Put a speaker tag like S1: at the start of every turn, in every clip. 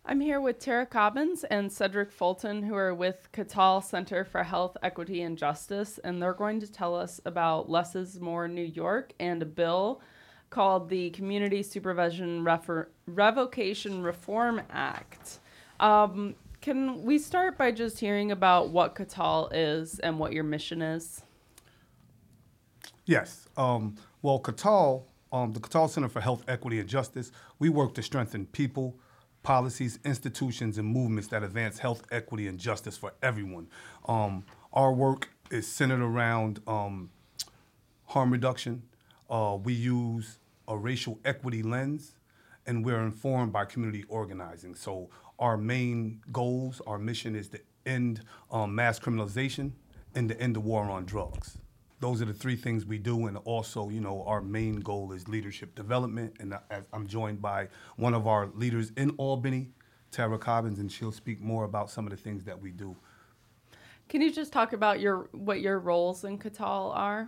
S1: I'm here with Tara Cobbins and Cedric Fulton, who are with Catal Center for Health, Equity, and Justice, and they're going to tell us about Less is More New York and a bill called the Community Supervision Revocation Reform Act. Can we start by just hearing about what Catal is and what your mission is?
S2: Yes. Well, the Catal Center for Health, Equity, and Justice, we work to strengthen people, policies, institutions, and movements that advance health, equity, and justice for everyone. Our work is centered around harm reduction. We use a racial equity lens, and we're informed by community organizing. So our main goals, our mission is to end mass criminalization and to end the war on drugs. Those are the three things we do, and also, our main goal is leadership development. And I'm joined by one of our leaders in Albany, Tara Cobbins, and she'll speak more about some of the things that we do.
S1: Can you just talk about what your roles in Catal are?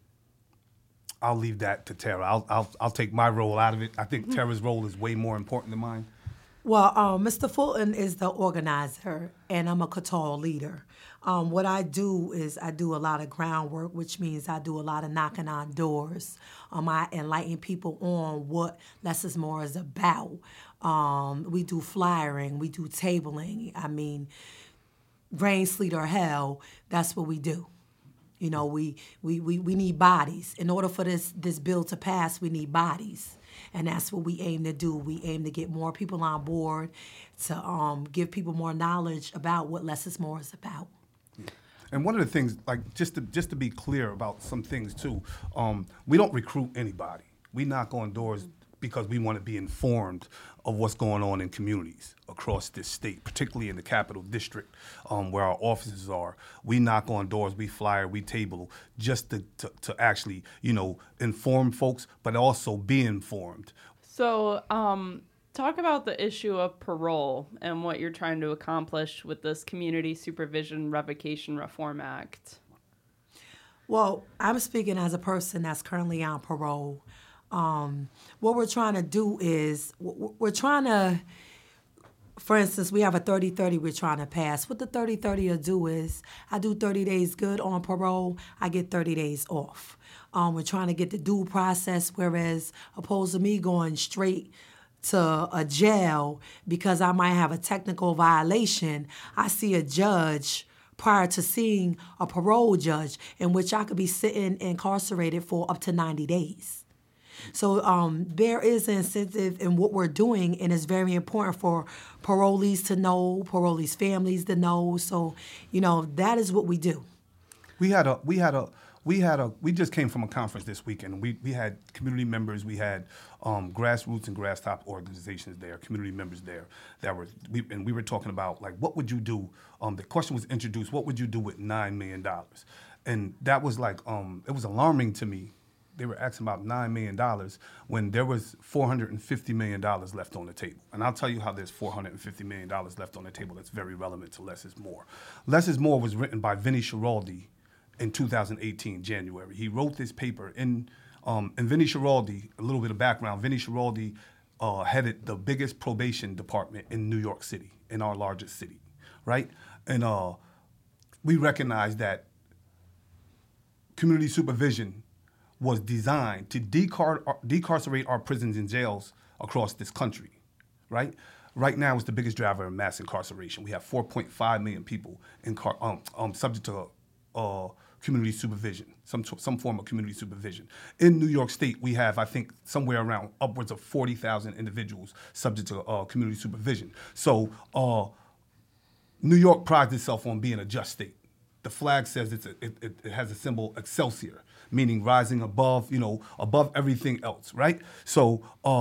S2: I'll leave that to Tara. I'll take my role out of it. I think Tara's role is way more important than mine.
S3: Well, Mr. Fulton is the organizer, and I'm a Catal leader. What I do is I do a lot of groundwork, which means I do a lot of knocking on doors. I enlighten people on what Less is More is about. We do flyering, we do tabling. I mean, rain, sleet, or hell, that's what we do. You know, we need bodies. In order for this bill to pass, we need bodies. And that's what we aim to do. We aim to get more people on board, to give people more knowledge about what Less is More is about.
S2: And one of the things, like just to be clear about some things too, we don't recruit anybody. We knock on doors because we want to be informed of what's going on in communities across this state, particularly in the Capital District, where our offices are. We knock on doors, we flyer, we table, just to actually, inform folks, but also be informed.
S1: So, talk about the issue of parole and what you're trying to accomplish with this Community Supervision Revocation Reform Act.
S3: Well, I'm speaking as a person that's currently on parole. What we're trying to do is, for instance, we have a 30-30 we're trying to pass. What the 30-30 will do is, I do 30 days good on parole, I get 30 days off. We're trying to get the due process, whereas opposed to me going straight to a jail because I might have a technical violation, I see a judge prior to seeing a parole judge in which I could be sitting incarcerated for up to 90 days. So there is an incentive in what we're doing, and it's very important for parolees to know, parolees' families to know. So, that is what we do.
S2: We just came from a conference this weekend. We had community members, we had grassroots and grass top organizations there, community members there and we were talking about, like, what would you do? The question was introduced, what would you do with $9 million? And that was like, it was alarming to me. They were asking about $9 million when there was $450 million left on the table. And I'll tell you how there's $450 million left on the table that's very relevant to Less is More. Less is More was written by Vinnie Schiraldi in 2018, January. He wrote this paper and Vinnie Schiraldi, a little bit of background, Vinnie Schiraldi headed the biggest probation department in New York City, in our largest city, right? And we recognize that community supervision was designed to decarcerate our prisons and jails across this country, right? Right now, it's the biggest driver of mass incarceration. We have 4.5 million people subject to community supervision, some form of community supervision. In New York State, we have, I think, somewhere around upwards of 40,000 individuals subject to community supervision. So New York prides itself on being a just state. The flag says it has a symbol Excelsior, meaning rising above, above everything else, right? So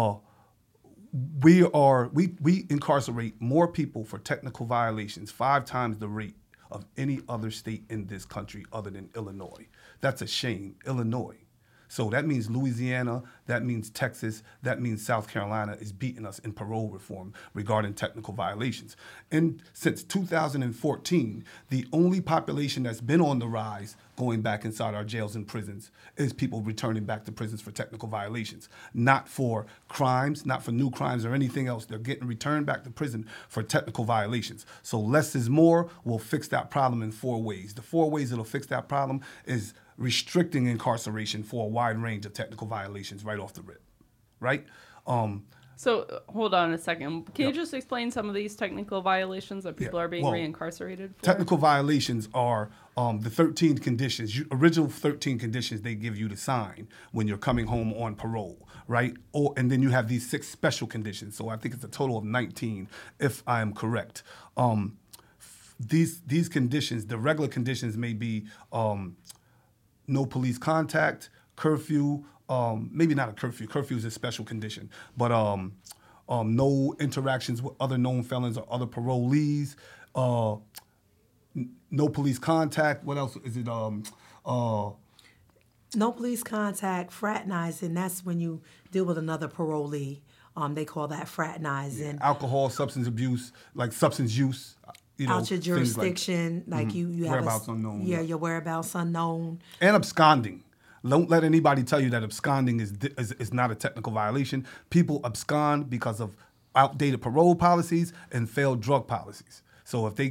S2: we incarcerate more people for technical violations, 5 times the rate of any other state in this country other than Illinois. That's a shame, Illinois. So that means Louisiana, that means Texas, that means South Carolina is beating us in parole reform regarding technical violations. And since 2014, the only population that's been on the rise going back inside our jails and prisons is people returning back to prisons for technical violations, not for crimes, not for new crimes or anything else. They're getting returned back to prison for technical violations. So less is more will fix that problem in 4 ways. The 4 ways it'll fix that problem is restricting incarceration for a wide range of technical violations right off the rip, right?
S1: So hold on a second. Can you
S2: Yep.
S1: just explain some of these technical violations that people are being reincarcerated for?
S2: Technical violations are the 13 conditions, original 13 conditions they give you to sign when you're coming home on parole, right? And then you have these 6 special conditions. So I think it's a total of 19, if I am correct. These conditions, the regular conditions may be no police contact, curfew, maybe not a curfew. Curfew is a special condition, but no interactions with other known felons or other parolees, no police contact. What else is it?
S3: No police contact, fraternizing. That's when you deal with another parolee. They call that fraternizing.
S2: Alcohol, substance abuse, like substance use.
S3: Out your jurisdiction, like you have
S2: whereabouts unknown.
S3: Yeah, your whereabouts unknown.
S2: And absconding. Don't let anybody tell you that absconding is not a technical violation. People abscond because of outdated parole policies and failed drug policies. So if they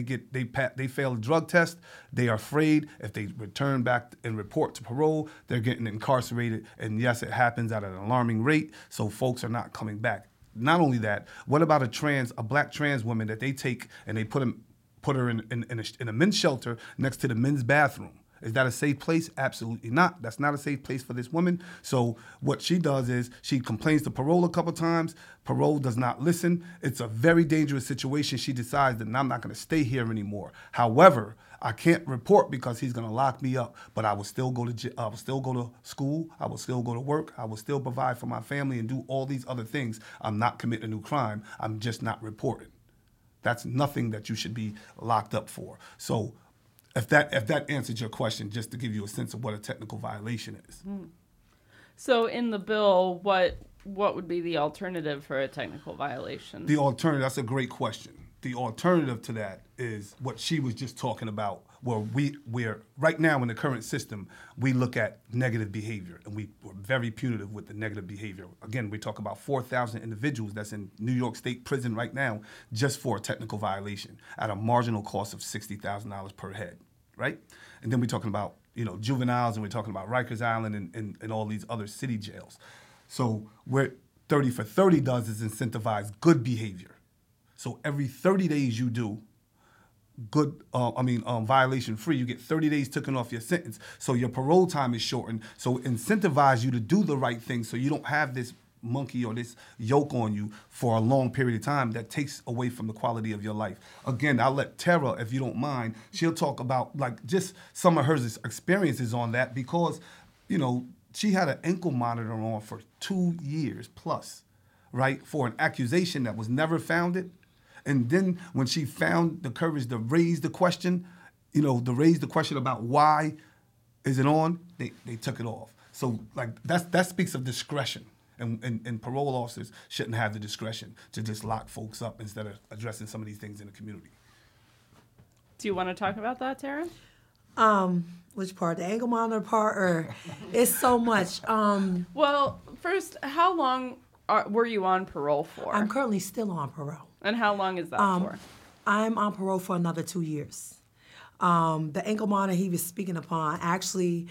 S2: fail a drug test, they are afraid if they return back and report to parole, they're getting incarcerated. And yes, it happens at an alarming rate. So folks are not coming back. Not only that, what about a black trans woman that they take and they put her in a men's shelter next to the men's bathroom? Is that a safe place? Absolutely not. That's not a safe place for this woman. So what she does is she complains to parole a couple times. Parole does not listen. It's a very dangerous situation. She decides that I'm not going to stay here anymore. However, I can't report because he's going to lock me up, but I will still go to school. I will still go to work. I will still provide for my family and do all these other things. I'm not committing a new crime. I'm just not reporting. That's nothing that you should be locked up for. So if that answered your question, just to give you a sense of what a technical violation is.
S1: So in the bill, what would be the alternative for a technical violation?
S2: The alternative, that's a great question. The alternative to that is what she was just talking about, where we're right now in the current system, we look at negative behavior, and we're very punitive with the negative behavior. Again, we talk about 4,000 individuals that's in New York State prison right now just for a technical violation at a marginal cost of $60,000 per head, right? And then we're talking about, juveniles, and we're talking about Rikers Island and all these other city jails. So what 30 for 30 does is incentivize good behavior. So every 30 days you do violation free, you get 30 days taken off your sentence. So your parole time is shortened. So incentivize you to do the right thing so you don't have this monkey or this yoke on you for a long period of time that takes away from the quality of your life. Again, I'll let Tara, if you don't mind, she'll talk about just some of her experiences on that because, she had an ankle monitor on for 2 years plus, right, for an accusation that was never founded. And then when she found the courage to raise the question, about why is it on, they took it off. So that speaks of discretion. And parole officers shouldn't have the discretion to just lock folks up instead of addressing some of these things in the community.
S1: Do you want to talk about that, Tara?
S3: Which part? The ankle monitor part, or it's so much.
S1: Well, first, how long were you on parole for?
S3: I'm currently still on parole.
S1: And how long is that for?
S3: I'm on parole for another 2 years. The ankle monitor he was speaking upon, actually,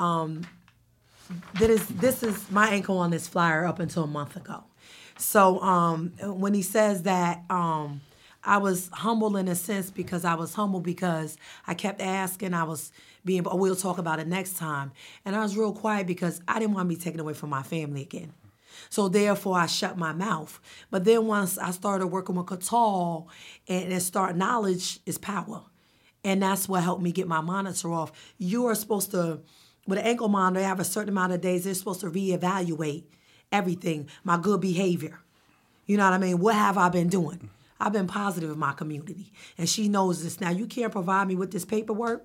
S3: this is my ankle on this flyer up until a month ago. So when he says that, I was humble in a sense because I kept asking. We'll talk about it next time. And I was real quiet because I didn't want to be taken away from my family again. So therefore, I shut my mouth. But then once I started working with Catal and start knowledge is power. And that's what helped me get my monitor off. You are supposed to, with an ankle monitor, they have a certain amount of days, they're supposed to reevaluate everything, my good behavior. You know what I mean? What have I been doing? I've been positive in my community. And she knows this. Now, you can't provide me with this paperwork,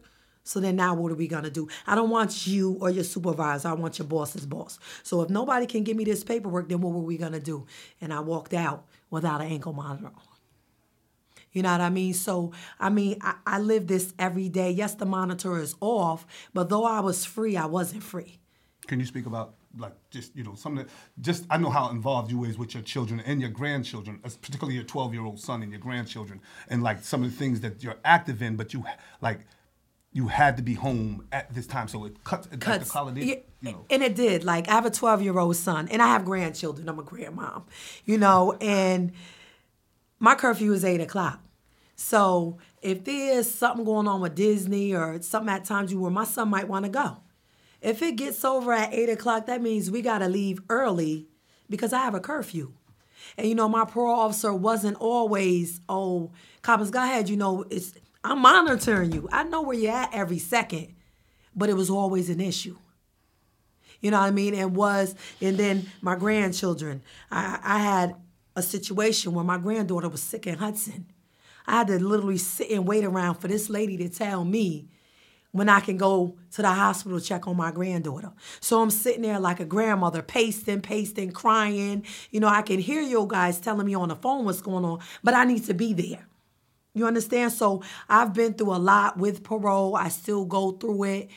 S3: So then now what are we going to do? I don't want you or your supervisor. I want your boss's boss. So if nobody can give me this paperwork, then what were we going to do? And I walked out without an ankle monitor on. You know what I mean? So, I live this every day. Yes, the monitor is off, but though I was free, I wasn't free.
S2: Can you speak about, like, just, some of the, I know how involved you is with your children and your grandchildren, particularly your 12-year-old son and your grandchildren, and, like, some of the things that you're active in, but you had to be home at this time, so it cuts. Like the holiday,
S3: And it did. Like, I have a 12-year-old son, and I have grandchildren. I'm a grandmom, and my curfew is 8 o'clock. So if there's something going on with Disney or something at times where my son might want to go, if it gets over at 8 o'clock, that means we got to leave early because I have a curfew. And, my parole officer wasn't always, Coppins, go ahead, I'm monitoring you. I know where you're at every second, but it was always an issue. You know what I mean? And then my grandchildren. I had a situation where my granddaughter was sick in Hudson. I had to literally sit and wait around for this lady to tell me when I can go to the hospital to check on my granddaughter. So I'm sitting there like a grandmother, pacing, crying. I can hear you guys telling me on the phone what's going on, but I need to be there. You understand? So I've been through a lot with parole. I still go through it,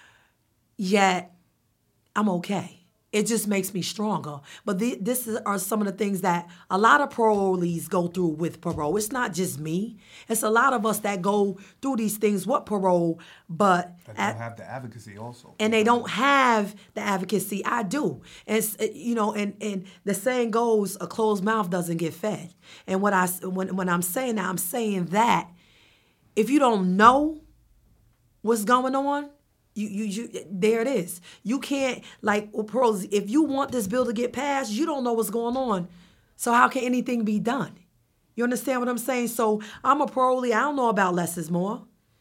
S3: yet I'm okay. It just makes me stronger. But this are some of the things that a lot of parolees go through with parole. It's not just me. It's a lot of us that go through these things with parole, but
S2: that don't have the advocacy also.
S3: And they don't have the advocacy. I do. And and the saying goes, a closed mouth doesn't get fed. And when I'm saying that, I'm saying that if you don't know what's going on, you there it is. You can't, like, paroles, if you want this bill to get passed, you don't know what's going on. So how can anything be done? You understand what I'm saying? So I'm a parolee. I don't know about less is more.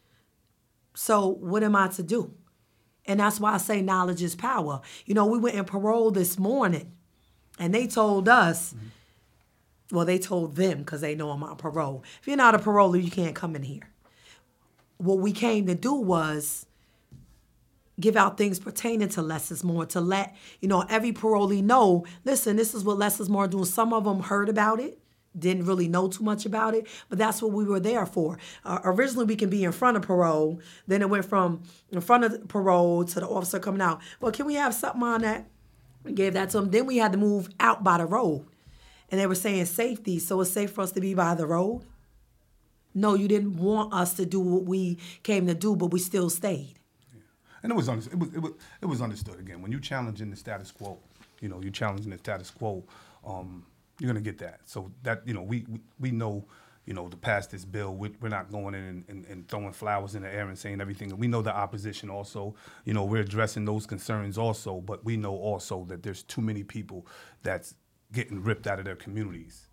S3: So what am I to do? And that's why I say knowledge is power. We went in parole this morning, and they told us, well, they told them because they know I'm on parole. If you're not a parolee, you can't come in here. What we came to do was give out things pertaining to less is more, to let, every parolee know, listen, this is what less is more doing. Some of them heard about it, didn't really know too much about it, but that's what we were there for. Originally, we can be in front of parole. Then it went from in front of parole to the officer coming out. Well, can we have something on that? We gave that to them. Then we had to move out by the road. And they were saying safety, so it's safe for us to be by the road. No, you didn't want us to do what we came to do, but we still stayed.
S2: And it was understood. Again, when you challenging the status quo, you're challenging the status quo, you're gonna get that. So that we know, to pass this bill, we're not going in and throwing flowers in the air and saying everything. And we know the opposition also. We're addressing those concerns also. But we know also that there's too many people that's getting ripped out of their communities,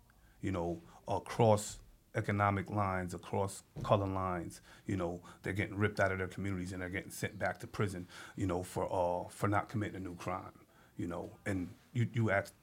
S2: across economic lines, across color lines. They're getting ripped out of their communities and they're getting sent back to prison, for not committing a new crime, And you asked,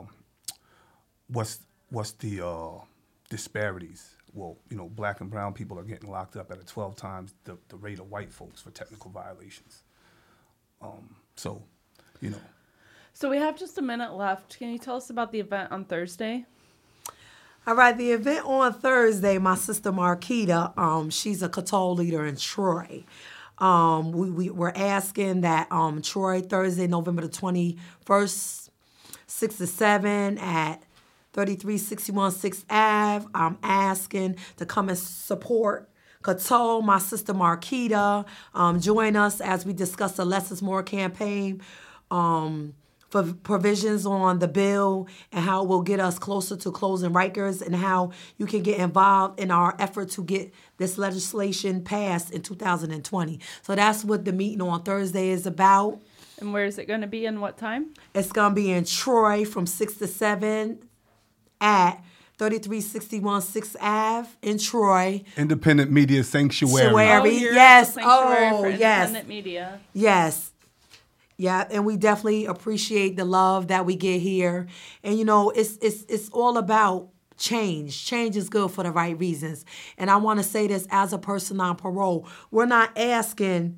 S2: what's the disparities? Well, black and brown people are getting locked up at a 12 times the rate of white folks for technical violations. So
S1: we have just a minute left. Can you tell us about the event on Thursday?
S3: All right, the event on Thursday, my sister Marquita, she's a CATOL leader in Troy. We're asking that Troy, Thursday, November the 21st, 6 to 7 at 3361 6th Ave. I'm asking to come and support CATOL, my sister Marquita. Join us as we discuss the Less is More campaign. For provisions on the bill and how it will get us closer to closing Rikers and how you can get involved in our effort to get this legislation passed in 2020. So that's what the meeting on Thursday is about.
S1: And where is it going to be and what time?
S3: It's going to be in Troy from 6 to 7 at 3361 6th Ave in Troy.
S2: Independent Media Sanctuary.
S3: Yes.
S1: Sanctuary for
S3: yes.
S1: Independent Media.
S3: Yes. Yeah, and we definitely appreciate the love that we get here. And it's all about change. Change is good for the right reasons. And I want to say this as a person on parole. We're not asking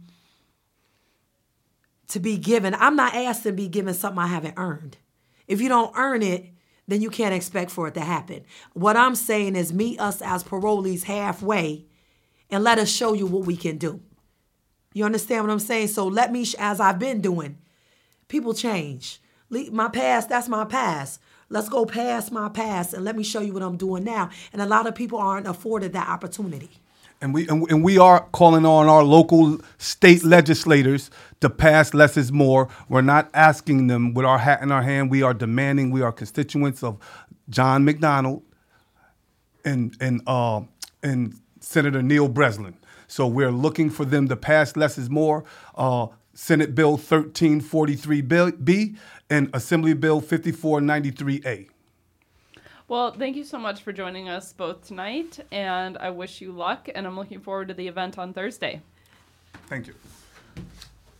S3: to be given. I'm not asking to be given something I haven't earned. If you don't earn it, then you can't expect for it to happen. What I'm saying is meet us as parolees halfway and let us show you what we can do. You understand what I'm saying? So let me, as I've been doing, people change. My past, that's my past. Let's go past my past and let me show you what I'm doing now. And a lot of people aren't afforded that opportunity.
S2: And we are calling on our local state legislators to pass less is more. We're not asking them with our hat in our hand. We are demanding. We are constituents of John McDonnell and Senator Neil Breslin. So we're looking for them to pass less is more. Senate Bill 1343B and Assembly Bill 5493A.
S1: Well, thank you so much for joining us both tonight, and I wish you luck, and I'm looking forward to the event on Thursday.
S2: Thank you.